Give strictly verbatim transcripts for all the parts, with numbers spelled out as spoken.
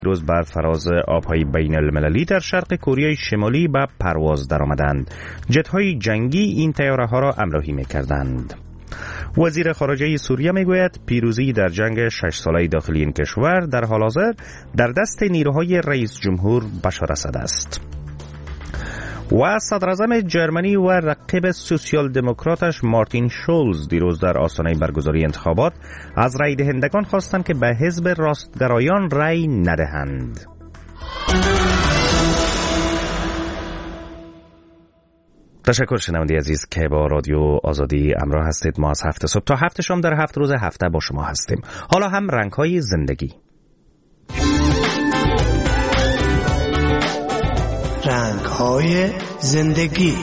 روز بر فراز آبهای بین المللی در شرق کره شمالی به پرواز درآمدند. جت‌های جنگی این طیاره ها را همراهی می‌کردند. وزیر خارجه سوریه میگوید پیروزی در جنگ شش ساله داخلی این کشور در حال حاضر در دست نیروهای رئیس جمهور بشار اسد است. و صدراعظم جرمنی و رقیب سوسیال دموکراتش مارتین شولز دیروز در آستانه برگزاری انتخابات از رای دهندگان خواستند که به حزب راستگرایان رای ندهند. تشکر شنونده عزیز که با رادیو آزادی همراه هستید. ما از هفت صبح تا هفت شام در هفت روز هفته با شما هستیم. حالا هم رنگ‌های زندگی. رنگ‌های زندگی.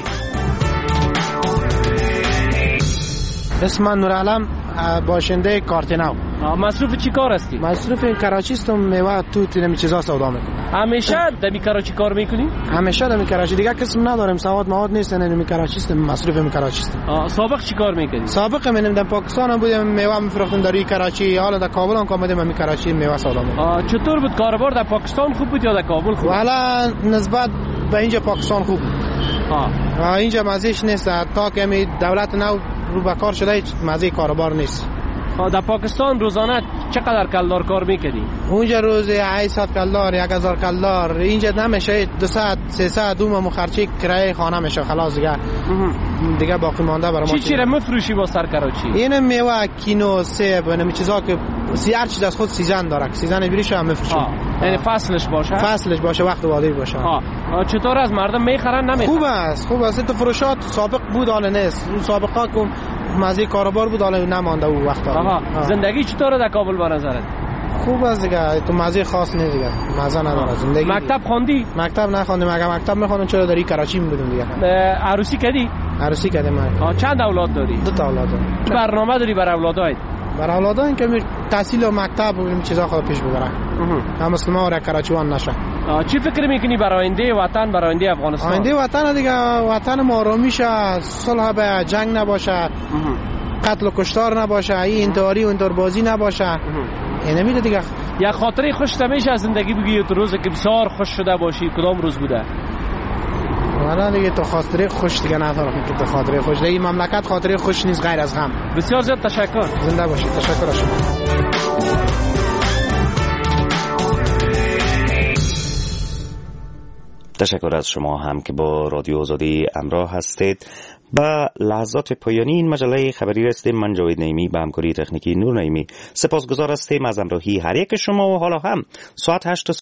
اسم من نورعلم، باشنده کارتناو. مصروف چی کار هستی؟ مصروف کراچی هستم، میوه توت اینم چیزا سودا میکنم. همیشه در کراچی کار میکنی؟ همیشه در کراچی، دیگه کسم ندارم، سواد مواد نیست، اینم کراچی هستم، مصروف ام کراچی هستم. سابق چی کار میکنی؟ سابق منم در پاکستان بودم، میوه میفروختم در کراچی، حالا در کابل هم اومدم ام کراچی میوه سودا میکنم. چطور بود کاروبار در پاکستان؟ خوب بود یا در کابل خوب؟ والا نسبت به اینجا پاکستان خوب بود. ها اینجا مزهش نیست، تا که می دولت نو رو به کار شده مزه کاروبار نیست. در پاکستان روزانه چقدر کلدار کار میکنی؟ اونجا روزی هشتصد کلدار، یک هزار کلدار، اینجا نمیشه، دویست سیصد دوم مخرچی کرایه خانه میشه، خلاص دیگه دیگه باقی مانده برای ما. چی چی را میفروشی با سر کراچی؟ این میوه، کینو، سیب، اینم چیزا که هر چیز از خود سیزن داره، سیزن بریش هم میفروشیم. یعنی فصلش باشه؟ فصلش باشه، وقت وادی باشه. ها چطور از مردم میخرن نمیخرن؟ خوب است، خوب است. تو فروشات سابق بود حالا نیست، اون سابقا که مزه کاروبار بود حالا نمانده اون وقتا. آها. زندگی چطوره در کابل به نظرت؟ خوب است دیگه، تو مزه خاص نیست دیگه، مزه نداره زندگی. مکتب خواندی؟ مکتب نخواندم، مگه مکتب میخوندم چرا در کراچی میبودم دیگه. عروسی کردی؟ عروسی کردم من. چند اولاد داری؟ دو تا اولاد دارم. برنامه داری برای اولادات؟ برای اولادان که می تحصیل و مکتب و این چیزا خود پیش ببره. هم مسلمان و کراچیوان نشه. چی فکر میکنی برای آینده وطن، برای آینده افغانستان؟ آینده وطن دیگه، وطن ما آرامی شه، صلح به جنگ نباشه، قتل و کشتار نباشه، این انتحاری و انتحاربازی نباشه. اینه میده دیگه. یا خاطره خوش میشه از زندگی بگی تو روزی که بسیار خوش شده باشی کدام روز بوده؟ والا دیگه تو خاطره خوش دیگه ندارم که تو خاطره خوش دیگه، مملکت خاطره خوش نیست غیر از غم. بسیار زیاد تشکر. زنده باشید. تشکر از شما. تشکر از شما هم که با رادیو آزادی همراه هستید. با لحظات پایانی این مجله خبری رسیدیم. من جاوید نعیمی به همکاری تکنیکی نور نعیمی سپاسگزار هستیم از همراهی هر یک شما و حالا هم ساعت هشت